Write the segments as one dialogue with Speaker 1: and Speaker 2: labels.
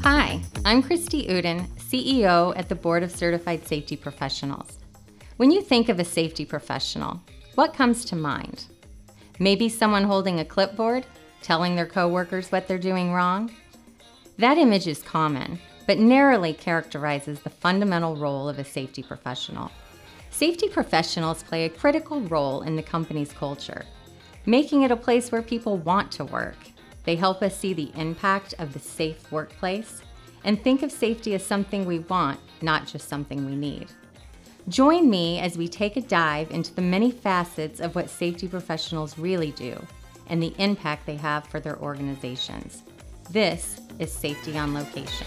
Speaker 1: Hi, I'm Christy Uden, CEO at the Board of Certified Safety Professionals. When you think of a safety professional, what comes to mind? Maybe someone holding a clipboard, telling their coworkers what they're doing wrong? That image is common, but narrowly characterizes the fundamental role of a safety professional. Safety professionals play a critical role in the company's culture, making it a place where people want to work. They help us see the impact of the safe workplace and think of safety as something we want, not just something we need. Join me as we take a dive into the many facets of what safety professionals really do and the impact they have for their organizations. This is Safety on Location.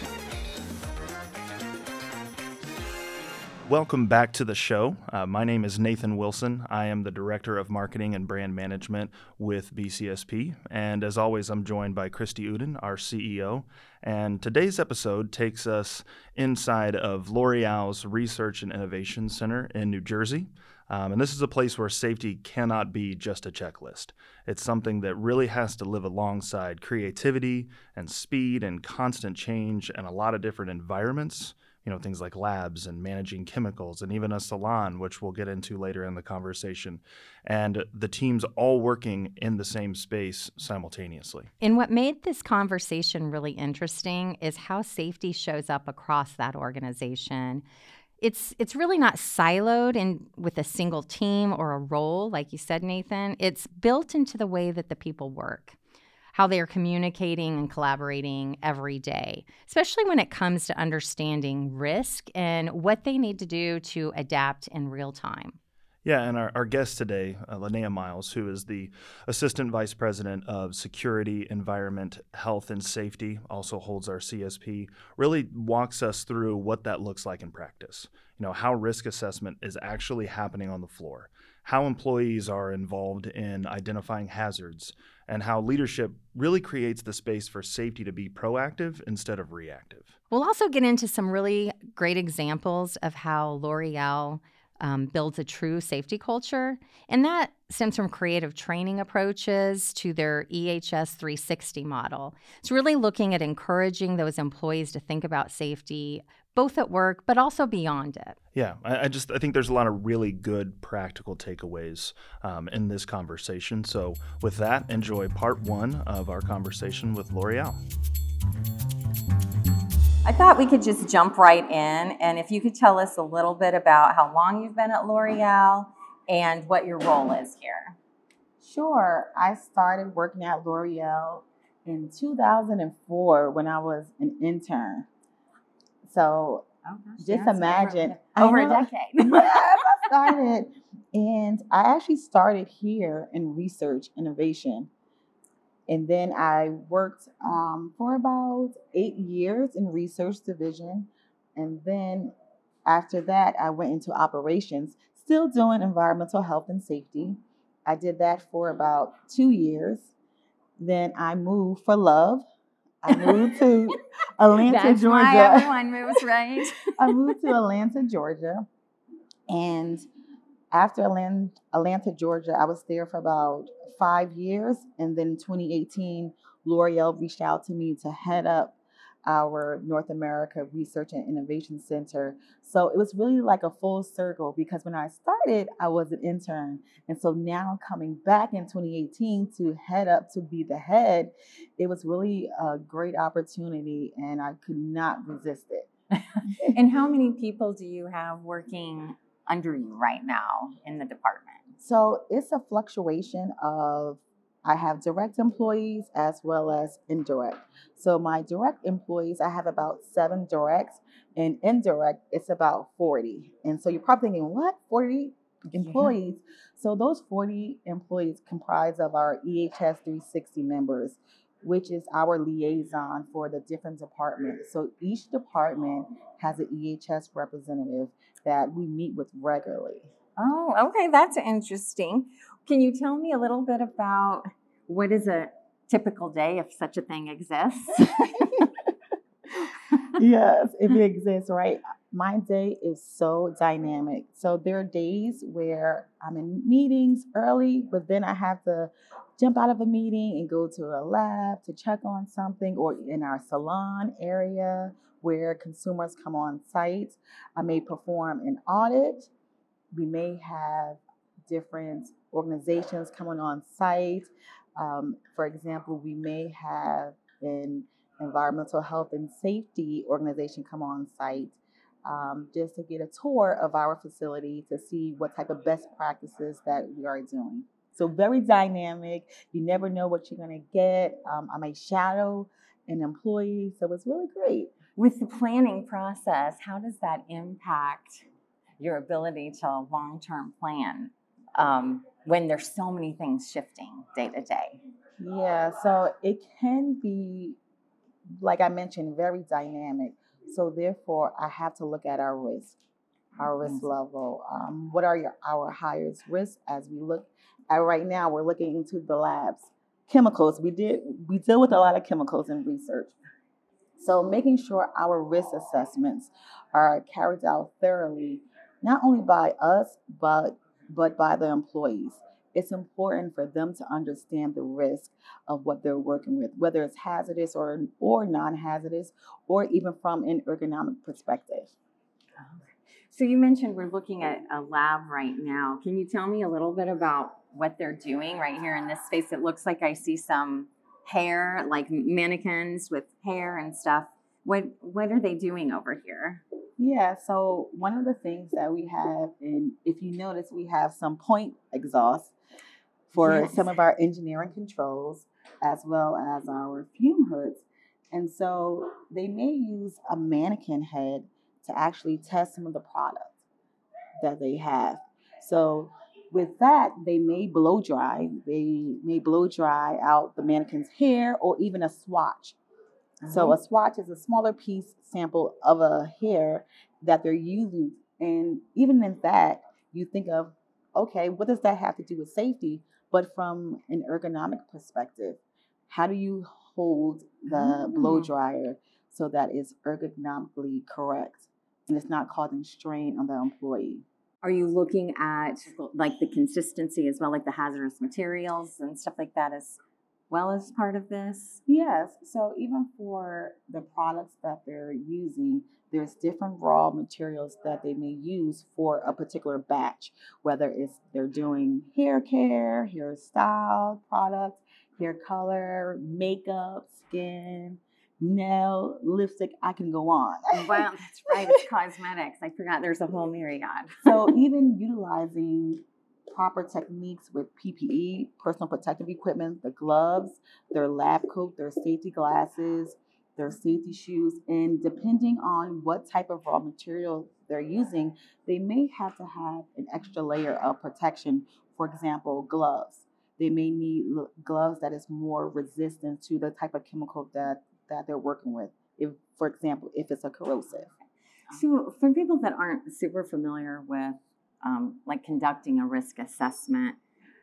Speaker 2: Welcome back to the show. My name is Nathan Wilson. I am the Director of Marketing and Brand Management with BCSP. And as always, I'm joined by Christy Uden, our CEO. And today's episode takes us inside of L'Oreal's Research and Innovation Center in New Jersey. And this is a place where safety cannot be just a checklist. It's something that really has to live alongside creativity and speed and constant change and a lot of different environments. Things like labs and managing chemicals and even a salon, which we'll get into later in the conversation. And the teams all working in the same space simultaneously.
Speaker 1: And what made this conversation really interesting is how safety shows up across that organization. It's really not siloed in with a single team or a role, like you said, Nathan. It's built into the way that the people work, how they are communicating and collaborating every day, especially when it comes to understanding risk and what they need to do to adapt in real time.
Speaker 2: Yeah, and our guest today, Linnea Miles, who is the Assistant Vice President of Security, Environment, Health, and Safety, also holds our CSP, really walks us through what that looks like in practice. How risk assessment is actually happening on the floor, how employees are involved in identifying hazards, and how leadership really creates the space for safety to be proactive instead of reactive.
Speaker 1: We'll also get into some really great examples of how L'Oreal builds a true safety culture, and that stems from creative training approaches to their EHS 360 model. It's really looking at encouraging those employees to think about safety, both at work, but also beyond it.
Speaker 2: Yeah, I think there's a lot of really good practical takeaways in this conversation. So with that, enjoy part one of our conversation with L'Oreal.
Speaker 1: I thought we could just jump right in, and if you could tell us a little bit about how long you've been at L'Oreal and what your role is here.
Speaker 3: Sure. I started working at L'Oreal in 2004 when I was an intern. So just imagine.
Speaker 1: Over a decade.
Speaker 3: Yes, I started. And I actually started here in research innovation. And then I worked for about 8 years in research division. And then after that, I went into operations, still doing environmental health and safety. I did that for about 2 years. Then I moved for love. I moved to Atlanta,
Speaker 1: That's
Speaker 3: Georgia.
Speaker 1: Why everyone moves, right?
Speaker 3: I moved to Atlanta, Georgia. And after Atlanta, Georgia, I was there for about 5 years. And then in 2018, L'Oreal reached out to me to head up our North America Research and Innovation Center. So it was really like a full circle because when I started, I was an intern. And so now coming back in 2018 to head up to be the head, it was really a great opportunity and I could not resist it.
Speaker 1: And how many people do you have working under you right now in the department?
Speaker 3: So it's a fluctuation of, I have direct employees as well as indirect. So my direct employees, I have about 7 directs, and indirect, it's about 40. And so you're probably thinking, what, 40 employees? Yeah. So those 40 employees comprise of our EHS 360 members, which is our liaison for the different departments. So each department has an EHS representative that we meet with regularly.
Speaker 1: Oh, okay. That's interesting. Can you tell me a little bit about what is a typical day, if such a thing exists?
Speaker 3: Yes, if it exists, right? My day is so dynamic. So there are days where I'm in meetings early, but then I have to jump out of a meeting and go to a lab to check on something, or in our salon area where consumers come on site. I may perform an audit. We may have different organizations coming on site. For example, we may have an environmental health and safety organization come on site, just to get a tour of our facility to see what type of best practices that we are doing. So very dynamic. You never know what you're going to get. I may shadow an employee, so it's really great.
Speaker 1: With the planning process, how does that impact your ability to long-term plan when there's so many things shifting day to day?
Speaker 3: Yeah, so it can be, like I mentioned, very dynamic. So therefore, I have to look at our risk level. What are our highest risks as we look at right now? We're looking into the labs, chemicals. We deal with a lot of chemicals in research. So making sure our risk assessments are carried out thoroughly, not only by us, but by the employees. It's important for them to understand the risk of what they're working with, whether it's hazardous or non-hazardous, or even from an ergonomic perspective.
Speaker 1: So you mentioned we're looking at a lab right now. Can you tell me a little bit about what they're doing right here in this space? It looks like I see some hair, like mannequins with hair and stuff. What are they doing over here?
Speaker 3: Yeah, so one of the things that we have, and if you notice, we have some point exhaust for some of our engineering controls, as well as our fume hoods. And so they may use a mannequin head to actually test some of the products that they have. So with that, they may blow dry. They may blow dry out the mannequin's hair, or even a swatch. So a swatch is a smaller piece sample of a hair that they're using. And even in that, you think of, okay, what does that have to do with safety? But from an ergonomic perspective, how do you hold the blow dryer so that it's ergonomically correct and it's not causing strain on the employee?
Speaker 1: Are you looking at like the consistency as well, like the hazardous materials and stuff like that as well as part of this?
Speaker 3: Yes. So even for the products that they're using, there's different raw materials that they may use for a particular batch, whether it's they're doing hair care, hairstyle products, hair color, makeup, skin, nail, lipstick. I can go on.
Speaker 1: Well, that's right. It's cosmetics. I forgot there's a whole myriad.
Speaker 3: So even utilizing proper techniques with PPE, personal protective equipment, the gloves, their lab coat, their safety glasses, their safety shoes, and depending on what type of raw material they're using, they may have to have an extra layer of protection. For example, gloves. They may need gloves that is more resistant to the type of chemical that they're working with. If, for example, if it's a corrosive.
Speaker 1: So for people that aren't super familiar with like conducting a risk assessment,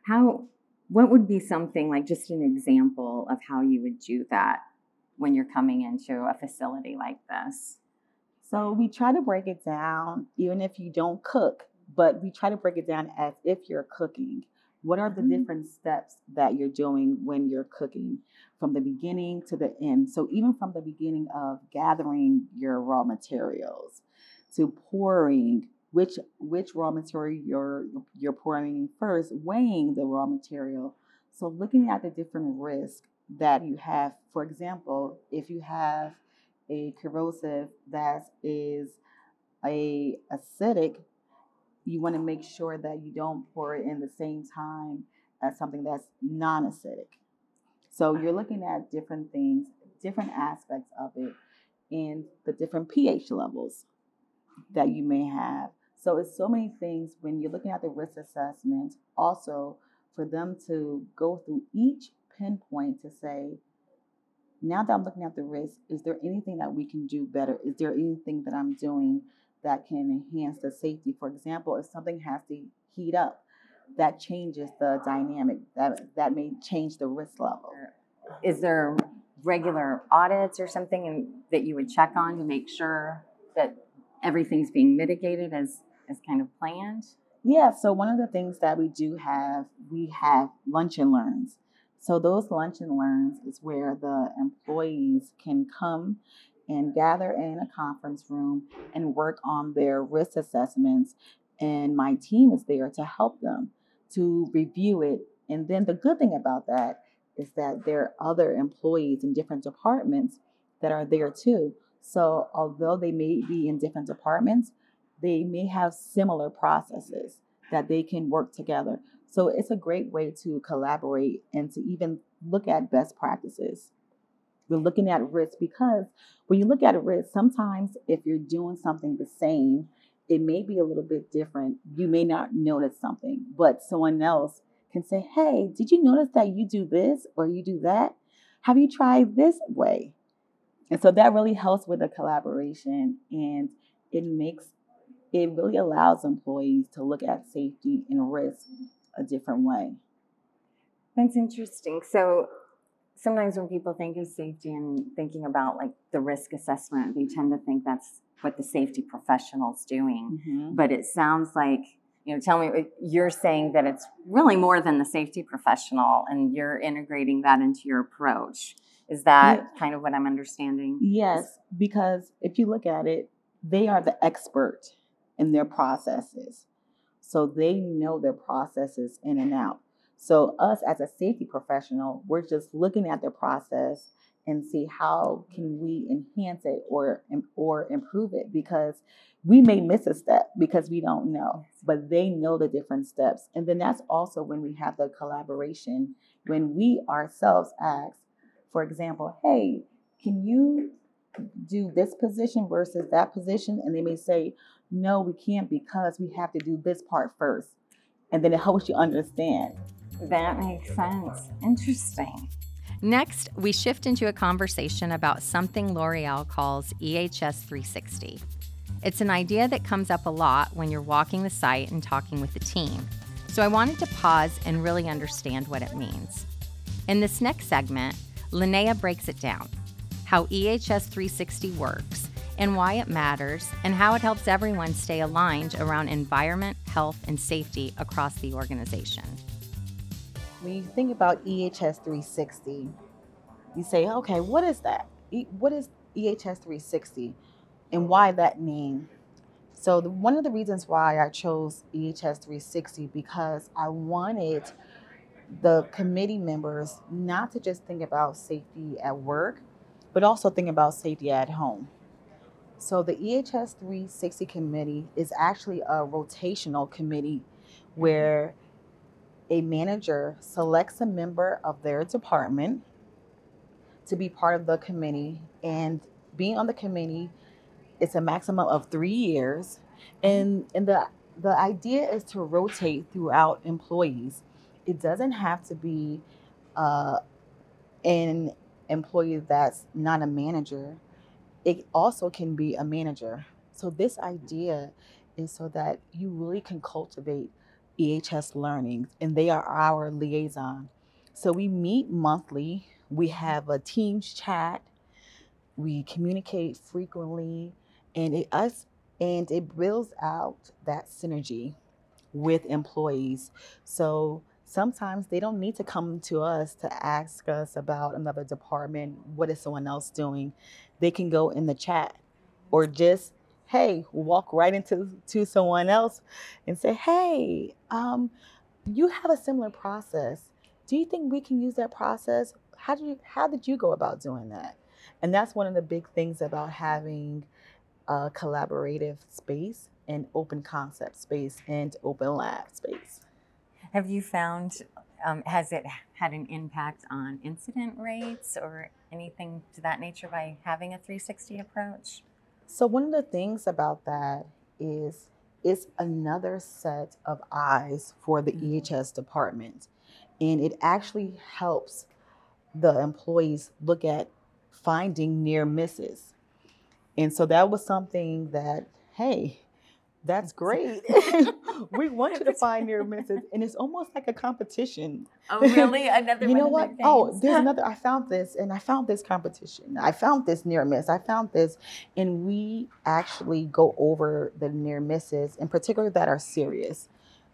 Speaker 1: what would be something like just an example of how you would do that when you're coming into a facility like this?
Speaker 3: So we try to break it down, even if you don't cook, but we try to break it down as if you're cooking. What are the different steps that you're doing when you're cooking from the beginning to the end? So even from the beginning of gathering your raw materials to pouring, which raw material you're pouring in first, weighing the raw material. So looking at the different risks that you have. For example, if you have a corrosive that is acidic, you want to make sure that you don't pour it in the same time as something that's non-acidic. So you're looking at different things, different aspects of it, and the different pH levels that you may have. So it's so many things when you're looking at the risk assessment, also for them to go through each pinpoint to say, now that I'm looking at the risk, is there anything that we can do better? Is there anything that I'm doing that can enhance the safety? For example, if something has to heat up, that changes the dynamic, that may change the risk level.
Speaker 1: Is there regular audits or something that you would check on to make sure that everything's being mitigated as kind of planned?
Speaker 3: Yeah, so one of the things that we have lunch and learns. So those lunch and learns is where the employees can come and gather in a conference room and work on their risk assessments. And my team is there to help them to review it. And then the good thing about that is that there are other employees in different departments that are there too. So although they may be in different departments, they may have similar processes that they can work together. So it's a great way to collaborate and to even look at best practices. We're looking at risk because when you look at risk, sometimes if you're doing something the same, it may be a little bit different. You may not notice something, but someone else can say, hey, did you notice that you do this or you do that? Have you tried this way? And so that really helps with the collaboration, and it really allows employees to look at safety and risk a different way.
Speaker 1: That's interesting. So sometimes when people think of safety and thinking about like the risk assessment, they tend to think that's what the safety professional's doing.
Speaker 3: Mm-hmm.
Speaker 1: But it sounds like, tell me, you're saying that it's really more than the safety professional and you're integrating that into your approach. Is that kind of what I'm understanding?
Speaker 3: Yes, because if you look at it, they are the expert in their processes. So they know their processes in and out. So us as a safety professional, we're just looking at their process and see how can we enhance it or improve it, because we may miss a step because we don't know, but they know the different steps. And then that's also when we have the collaboration, when we ourselves ask, for example, hey, can you do this position versus that position? And they may say, no, we can't because we have to do this part first. And then it helps you understand.
Speaker 1: That makes sense. Interesting. Next, we shift into a conversation about something L'Oreal calls EHS 360. It's an idea that comes up a lot when you're walking the site and talking with the team. So I wanted to pause and really understand what it means. In this next segment, Linnea breaks it down, how EHS 360 works and why it matters and how it helps everyone stay aligned around environment, health, and safety across the organization.
Speaker 3: When you think about EHS 360, you say, okay, what is that? What is EHS 360 and why that name? So one of the reasons why I chose EHS 360 because I wanted the committee members not to just think about safety at work, but also think about safety at home. So the EHS 360 committee is actually a rotational committee where a manager selects a member of their department to be part of the committee, and being on the committee, it's a maximum of 3 years. And the idea is to rotate throughout employees. It doesn't have to be an employee that's not a manager. It also can be a manager. So this idea is so that you really can cultivate EHS learnings, and they are our liaison. So we meet monthly. We have a Teams chat. We communicate frequently, and it builds out that synergy with employees. So sometimes they don't need to come to us to ask us about another department. What is someone else doing? They can go in the chat or just, hey, walk right into someone else and say, hey, you have a similar process. Do you think we can use that process? How did you go about doing that? And that's one of the big things about having a collaborative space and open concept space and open lab space.
Speaker 1: Have you found, has it had an impact on incident rates or anything to that nature by having a 360 approach?
Speaker 3: So one of the things about that is it's another set of eyes for the EHS department. And it actually helps the employees look at finding near misses. And so that was something that, hey, that's great. We want you to find near misses. And it's almost like a competition.
Speaker 1: Oh, really? Another
Speaker 3: You know
Speaker 1: one
Speaker 3: what?
Speaker 1: of
Speaker 3: Oh, there's another. I found this, and I found this competition. I found this near miss. I found this. And we actually go over the near misses, in particular that are serious.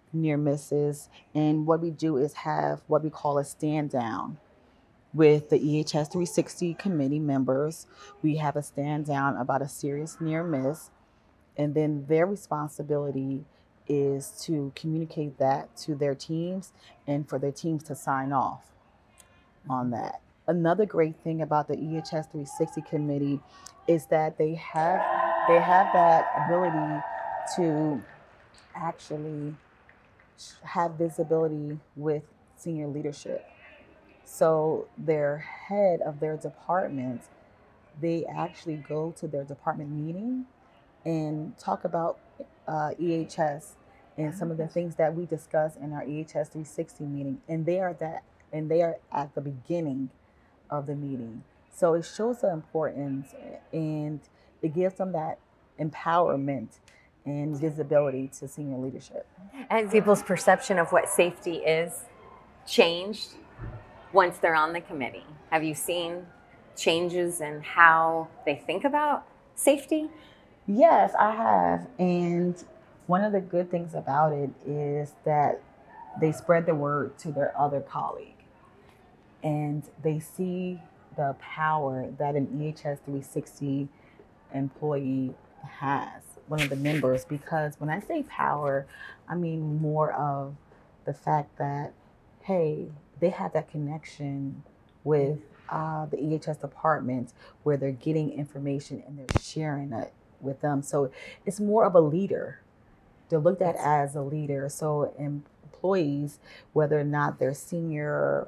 Speaker 3: near misses. And what we do is have what we call a stand down with the EHS 360 committee members. We have a stand down about a serious near miss, and then their responsibility is to communicate that to their teams and for their teams to sign off on that. Another great thing about the EHS 360 committee is that they have that ability to actually have visibility with senior leadership. So their head of their department, they actually go to their department meeting and talk about EHS and some of the things that we discuss in our EHS 360 meeting. And they are at the beginning of the meeting. So it shows the importance, and it gives them that empowerment and visibility to senior leadership.
Speaker 1: And people's perception of what safety is changed once they're on the committee. Have you seen changes in how they think about safety?
Speaker 3: Yes, I have. And one of the good things about it is that they spread the word to their other colleague, and they see the power that an EHS 360 employee has, one of the members. Because when I say power, I mean more of the fact that, hey, they have that connection with the EHS department where they're getting information and they're sharing it with them. So it's more of a leader. They're looked at as a leader. So employees, whether or not they're senior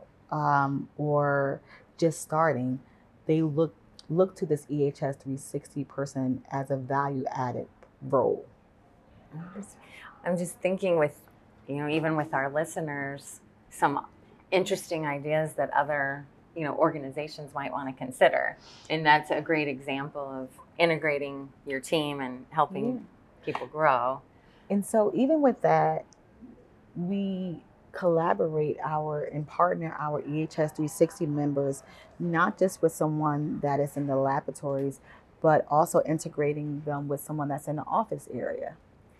Speaker 3: or just starting, they look to this EHS 360 person as a value added role.
Speaker 1: I'm just thinking with, even with our listeners, some interesting ideas that other, organizations might want to consider. And that's a great example of integrating your team and helping people grow.
Speaker 3: And so even with that, we collaborate and partner our EHS 360 members, not just with someone that is in the laboratories, but also integrating them with someone that's in the office area.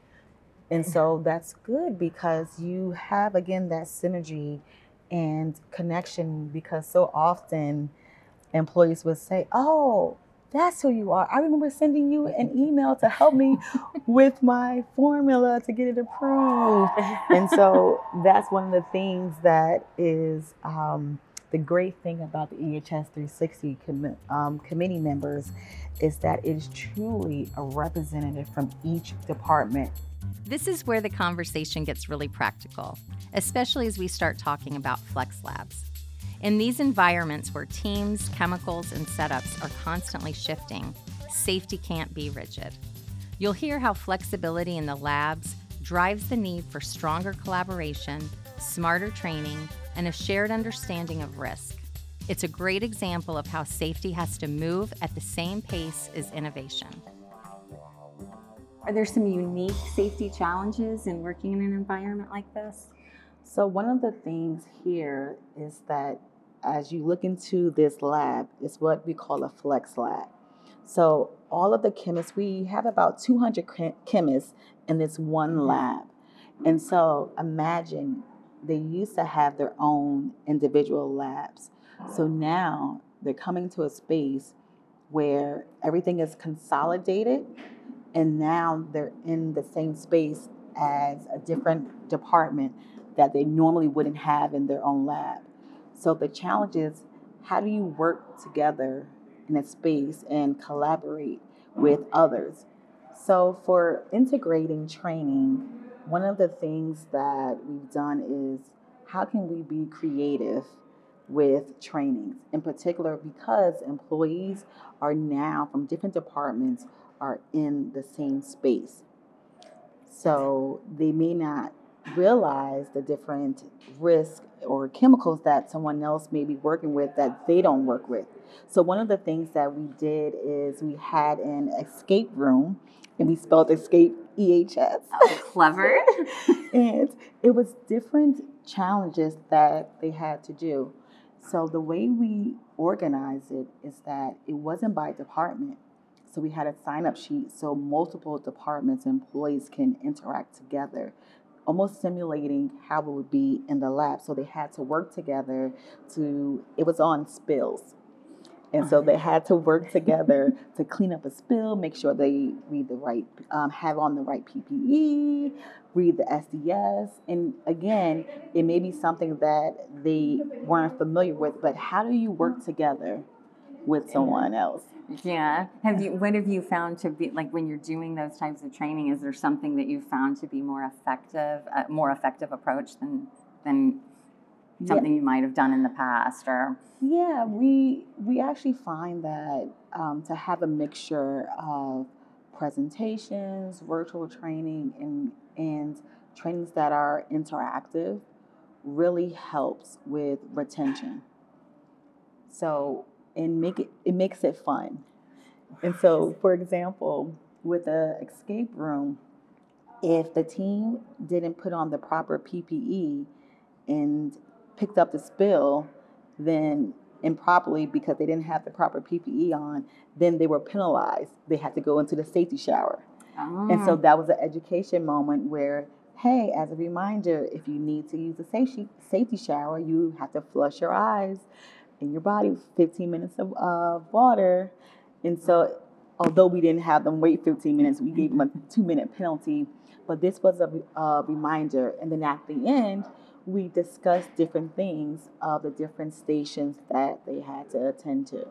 Speaker 3: And so that's good because you have, again, that synergy and connection, because so often employees would say, oh, that's who you are. I remember sending you an email to help me with my formula to get it approved. And so that's one of the things that is the great thing about the EHS 360 committee members is that it is truly a representative from each department.
Speaker 1: This is where the conversation gets really practical, especially as we start talking about flex labs. In these environments where teams, chemicals, and setups are constantly shifting, safety can't be rigid. You'll hear how flexibility in the labs drives the need for stronger collaboration, smarter training, and a shared understanding of risk. It's a great example of how safety has to move at the same pace as innovation. Are there some unique safety challenges in working in an environment like this?
Speaker 3: So one of the things here is that as you look into this lab, it's what we call a flex lab. So all of the chemists, we have about 200 chemists in this one lab. And so imagine they used to have their own individual labs. So now they're coming to a space where everything is consolidated, and now they're in the same space as a different department that they normally wouldn't have in their own lab. So the challenge is, how do you work together in a space and collaborate with others? So for integrating training, one of the things that we've done is, how can we be creative with trainings? In particular, because employees are now from different departments are in the same space. So they may not realize the different risks or chemicals that someone else may be working with that they don't work with. So one of the things that we did is we had an escape room, and we spelled escape EHS.
Speaker 1: Oh, clever.
Speaker 3: And it was different challenges that they had to do. So the way we organized it is that it wasn't by department. So we had a sign-up sheet so multiple departments and employees can interact together. almost simulating how it would be in the lab. So they had to work together it was on spills. And so they had to work together to clean up a spill, make sure they read the right, have on the right PPE, read the SDS. And again, it may be something that they weren't familiar with, but how do you work together with someone else?
Speaker 1: Yeah. What have you found to be, like, when you're doing those types of training, is there something that you've found to be more effective approach than something you might have done in the past? Or
Speaker 3: Yeah, we actually find that to have a mixture of presentations, virtual training, and trainings that are interactive really helps with retention. So it makes it fun. And so, for example, with the escape room, if the team didn't put on the proper PPE and picked up the spill, then improperly because they didn't have the proper PPE on, then they were penalized. They had to go into the safety shower. And so that was an education moment where, hey, as a reminder, if you need to use a safety shower, you have to flush your eyes and your body with 15 minutes of water. And so, although we didn't have them wait 15 minutes, we gave them a 2-minute penalty. But this was a reminder. And then at the end, we discussed different things of the different stations that they had to attend to.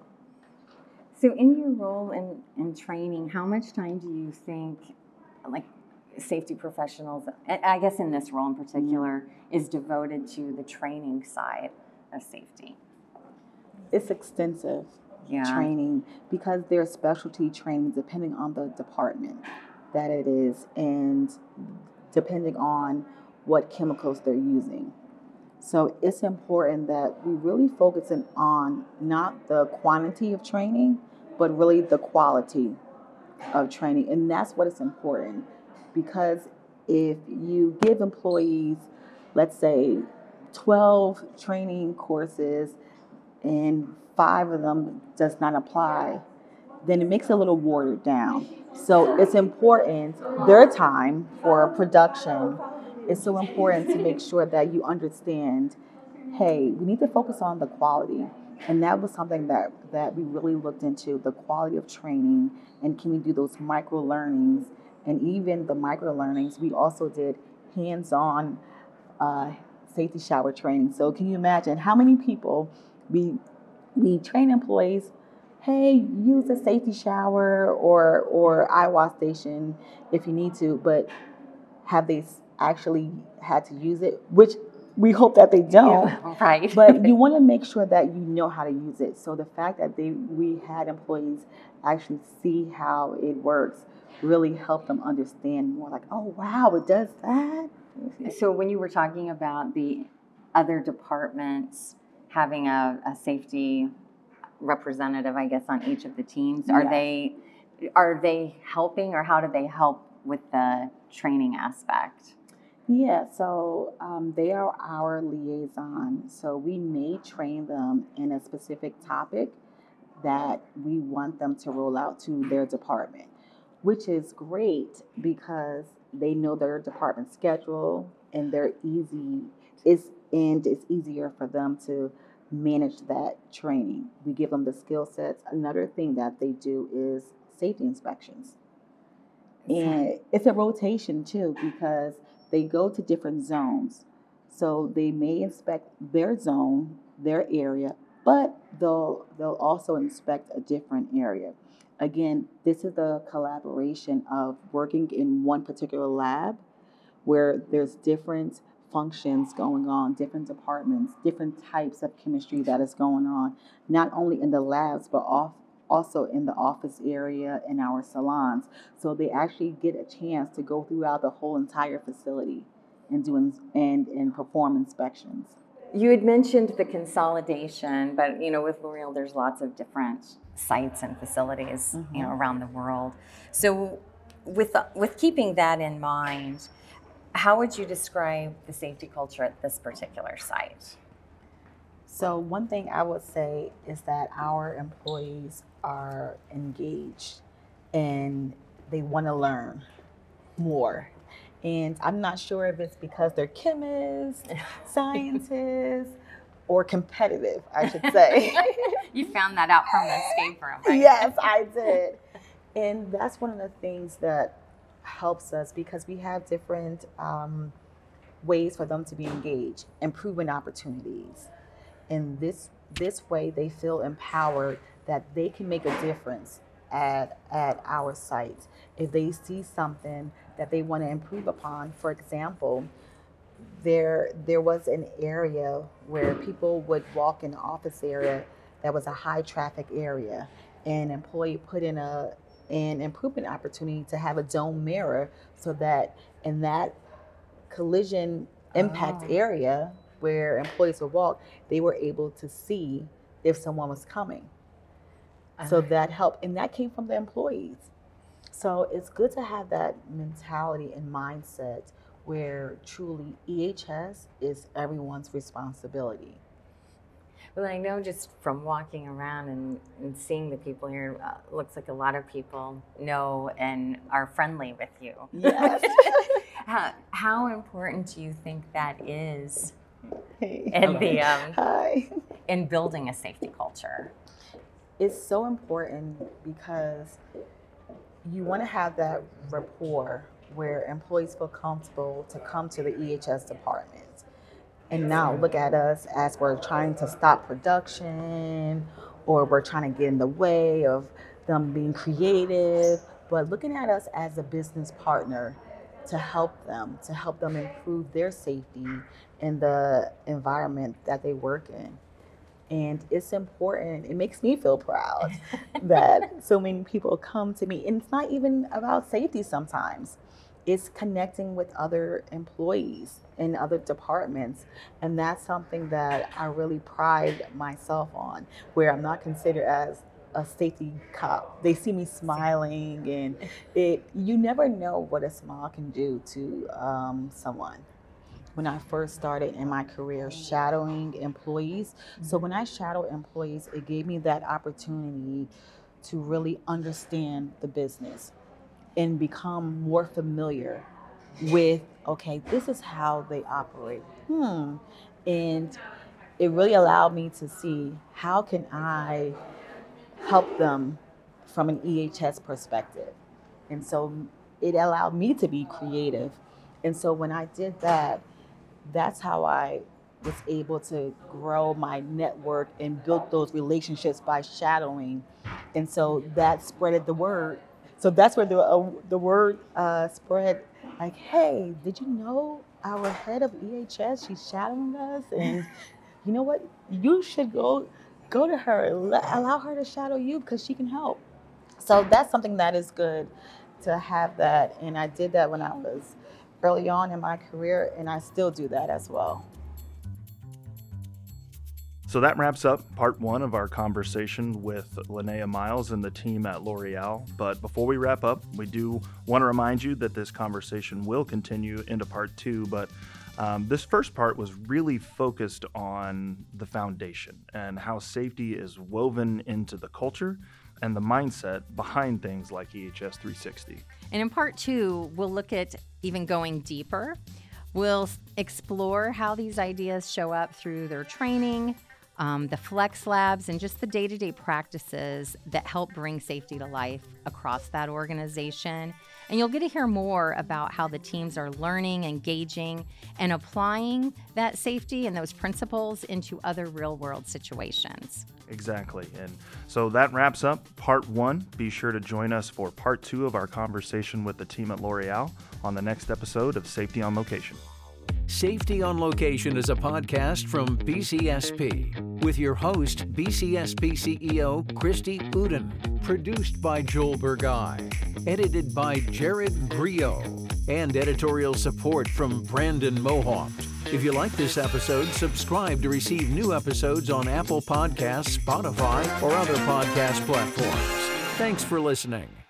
Speaker 1: so in your role in training, how much time do you think, like, safety professionals, I guess in this role in particular, is devoted to the training side of safety?
Speaker 3: It's extensive training because there's specialty training depending on the department that it is and depending on what chemicals they're using. So it's important that we really focus on not the quantity of training, but really the quality of training. And that's what is important because if you give employees, let's say, 12 training courses and 5 of them does not apply, then it makes it a little watered down. So it's important, their time for production is so important to make sure that you understand, hey, we need to focus on the quality. And that was something that we really looked into, the quality of training, and can we do those micro learnings? And even the micro learnings, we also did hands-on safety shower training. So can you imagine how many people we train employees, hey, use a safety shower or eye wash station if you need to, but have they actually had to use it? Which we hope that they don't.
Speaker 1: Yeah, right.
Speaker 3: But you want to make sure that you know how to use it. So the fact that we had employees actually see how it works really helped them understand more, like, oh, wow, it does that.
Speaker 1: So when you were talking about the other departments having a safety representative, I guess, on each of the teams, are they helping, or how do they help with the training aspect?
Speaker 3: Yeah, so they are our liaison. So we may train them in a specific topic that we want them to roll out to their department, which is great because they know their department schedule and it's easier for them to manage that training. We give them the skill sets. Another thing that they do is safety inspections. And it's a rotation too because they go to different zones. So they may inspect their zone, their area, but they'll also inspect a different area. Again, this is the collaboration of working in one particular lab where there's different functions going on, different departments, different types of chemistry that is going on, not only in the labs, but also in the office area and our salons. So they actually get a chance to go throughout the whole entire facility and perform inspections.
Speaker 1: You had mentioned the consolidation, but with L'Oreal, there's lots of different sites and facilities, around the world. So, with keeping that in mind, how would you describe the safety culture at this particular site?
Speaker 3: So one thing I would say is that our employees are engaged and they want to learn more. And I'm not sure if it's because they're chemists, scientists, or competitive, I should say.
Speaker 1: You found that out from the escape room, right?
Speaker 3: Yes, I did. And that's one of the things that helps us, because we have different ways for them to be engaged, improvement opportunities. And this way they feel empowered that they can make a difference at our site. If they see something that they want to improve upon, for example, there was an area where people would walk in the office area that was a high traffic area. An employee put in an improvement opportunity to have a dome mirror, so that in that collision impact area where employees would walk, they were able to see if someone was coming. So that helped, and that came from the employees. So it's good to have that mentality and mindset where truly EHS is everyone's responsibility.
Speaker 1: Well, I know just from walking around and seeing the people here, looks like a lot of people know and are friendly with you.
Speaker 3: Yes.
Speaker 1: How important do you think that is
Speaker 3: Hi.
Speaker 1: in building a safety culture?
Speaker 3: It's so important because you want to have that rapport where employees feel comfortable to come to the EHS department. And now look at us as we're trying to stop production, or we're trying to get in the way of them being creative, but looking at us as a business partner to help them improve their safety in the environment that they work in. And it's important. It makes me feel proud that so many people come to me. And it's not even about safety sometimes. It's connecting with other employees in other departments. And that's something that I really pride myself on, where I'm not considered as a safety cop. They see me smiling, and you never know what a smile can do to someone. When I first started in my career shadowing employees. So when I shadow employees, it gave me that opportunity to really understand the business and become more familiar with, okay, this is how they operate. And it really allowed me to see, how can I help them from an EHS perspective? And so it allowed me to be creative. And so when I did that, that's how I was able to grow my network and build those relationships by shadowing. And so that spreaded the word. So that's where the word spread, like, hey, did you know our head of EHS, she's shadowing us? And you know what? You should go to her, allow her to shadow you, because she can help. So that's something that is good to have that. And I did that when I was early on in my career, and I still do that as well.
Speaker 2: So that wraps up part one of our conversation with Linnea Miles and the team at L'Oreal. But before we wrap up, we do want to remind you that this conversation will continue into part two. But this first part was really focused on the foundation and how safety is woven into the culture and the mindset behind things like EHS 360.
Speaker 1: And in part two, we'll look at even going deeper. We'll explore how these ideas show up through their training, the flex labs, and just the day-to-day practices that help bring safety to life across that organization. And you'll get to hear more about how the teams are learning, engaging, and applying that safety and those principles into other real-world situations.
Speaker 2: Exactly. And so that wraps up part one. Be sure to join us for part two of our conversation with the team at L'Oreal on the next episode of Safety on Location.
Speaker 4: Safety on Location is a podcast from BCSP with your host, BCSP CEO Christy Uden. Produced by Joel Burgai. Edited by Jared Griot. And editorial support from Brandon Mohawk. If you like this episode, subscribe to receive new episodes on Apple Podcasts, Spotify, or other podcast platforms. Thanks for listening.